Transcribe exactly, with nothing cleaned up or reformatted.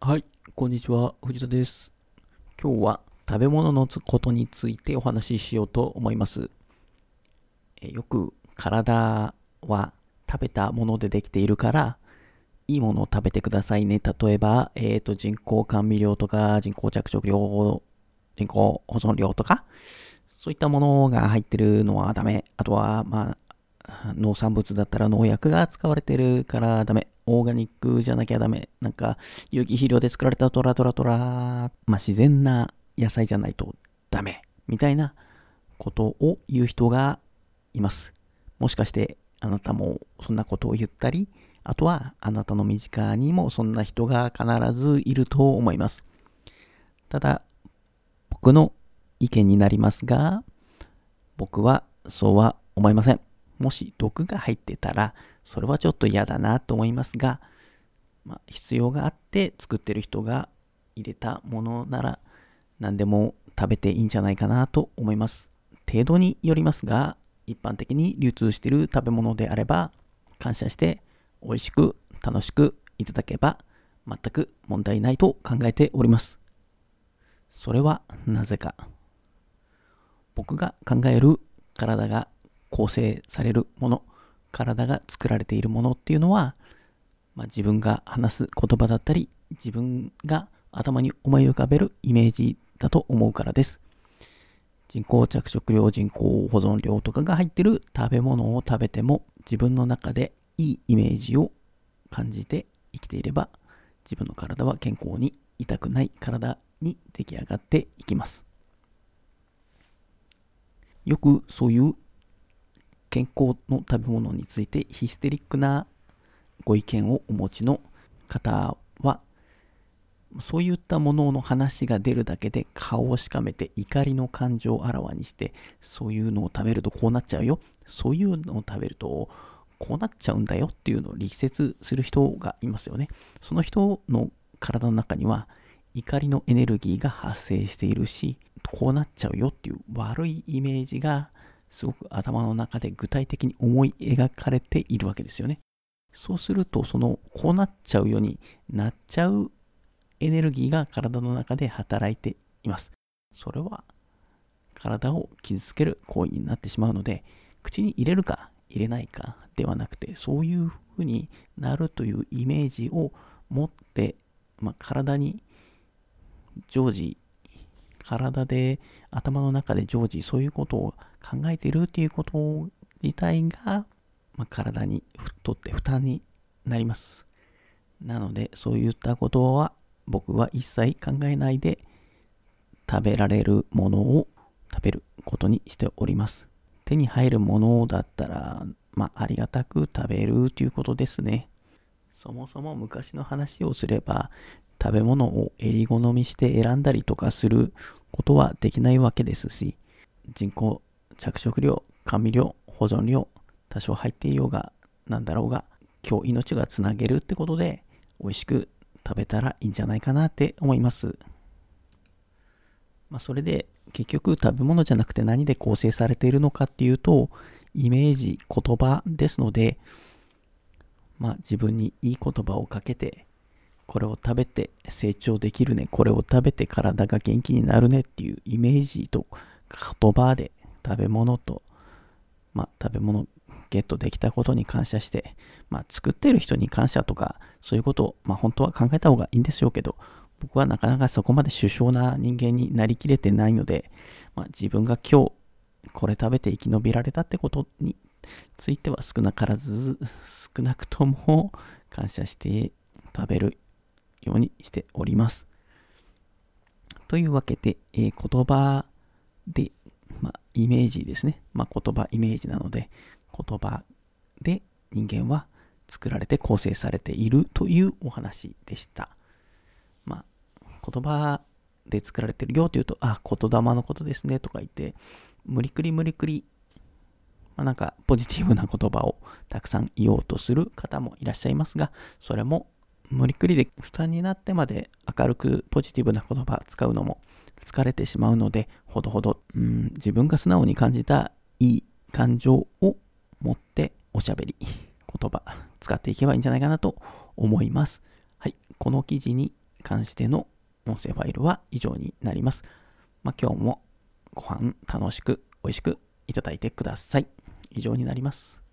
はい、こんにちは、藤田です。今日は食べ物のことについてお話ししようと思います。えよく体は食べたものでできているから、いいものを食べてくださいね。例えば、えーと、人工甘味料とか、人工着色料、人工保存料とか、そういったものが入ってるのはダメ。あとは、まあ、農産物だったら農薬が使われてるからダメ。オーガニックじゃなきゃダメ。なんか、有機肥料で作られたトラトラトラ、まあ自然な野菜じゃないとダメ。みたいなことを言う人がいます。もしかしてあなたもそんなことを言ったり、あとはあなたの身近にもそんな人が必ずいると思います。ただ、僕の意見になりますが、僕はそうは思いません。もし毒が入ってたら、それはちょっと嫌だなと思いますが、まあ、必要があって作ってる人が入れたものなら何でも食べていいんじゃないかなと思います。程度によりますが、一般的に流通している食べ物であれば、感謝して美味しく楽しくいただけば全く問題ないと考えております。それはなぜか。僕が考える体が構成されるもの、体が作られているものっていうのは、まあ、自分が話す言葉だったり、自分が頭に思い浮かべるイメージだと思うからです。人工着色料、人工保存料とかが入っている食べ物を食べても、自分の中でいいイメージを感じて生きていれば、自分の体は健康に痛くない体に出来上がっていきます。よくそういう健康の食べ物についてヒステリックなご意見をお持ちの方は、そういったものの話が出るだけで顔をしかめて怒りの感情をあらわにして、そういうのを食べるとこうなっちゃうよ、そういうのを食べるとこうなっちゃうんだよっていうのを力説する人がいますよね。その人の体の中には怒りのエネルギーが発生しているし、こうなっちゃうよっていう悪いイメージがすごく頭の中で具体的に思い描かれているわけですよね。そうすると、そのこうなっちゃうようになっちゃうエネルギーが体の中で働いています。それは体を傷つける行為になってしまうので、口に入れるか入れないかではなくて、そういう風になるというイメージを持って、まあ、体に常時、体で頭の中で常時そういうことを考えているっていうこと自体が、まあ、体にとって負担になります。なので、そういったことは僕は一切考えないで食べられるものを食べることにしております。手に入るものだったら、まあ、ありがたく食べるということですね。そもそも昔の話をすれば、食べ物を襟好みして選んだりとかすることはできないわけですし、人工着色料、甘味料、保存料、多少入っていようがなんだろうが、今日命がつなげるってことで美味しく食べたらいいんじゃないかなって思います。まあ、それで結局食べ物じゃなくて何で構成されているのかっていうと、イメージ、言葉ですので、まあ、自分にいい言葉をかけて、これを食べて成長できるね、これを食べて体が元気になるねっていうイメージと言葉で食べ物と、まあ、食べ物ゲットできたことに感謝して、まあ、作ってる人に感謝とかそういうことを、まあ、本当は考えた方がいいんでしょうけど、僕はなかなかそこまで殊勝な人間になりきれてないので、まあ、自分が今日これ食べて生き延びられたってことについては少なからず少なくとも感謝して食べるようにしております。というわけで、えー言葉で、まあ、イメージですね。まあ、言葉イメージなので、言葉で人間は作られて構成されているというお話でした。まあ、言葉で作られてるよというと、あ、言霊のことですねとか言って、無理くり無理くり、まあ、なんかポジティブな言葉をたくさん言おうとする方もいらっしゃいますが、それも無理くりで負担になってまで明るくポジティブな言葉使うのも疲れてしまうので、ほどほど、うん、自分が素直に感じたいい感情を持っておしゃべり、言葉使っていけばいいんじゃないかなと思います。はい、この記事に関しての音声ファイルは以上になります。まあ、今日もご飯楽しく美味しくいただいてください。以上になります。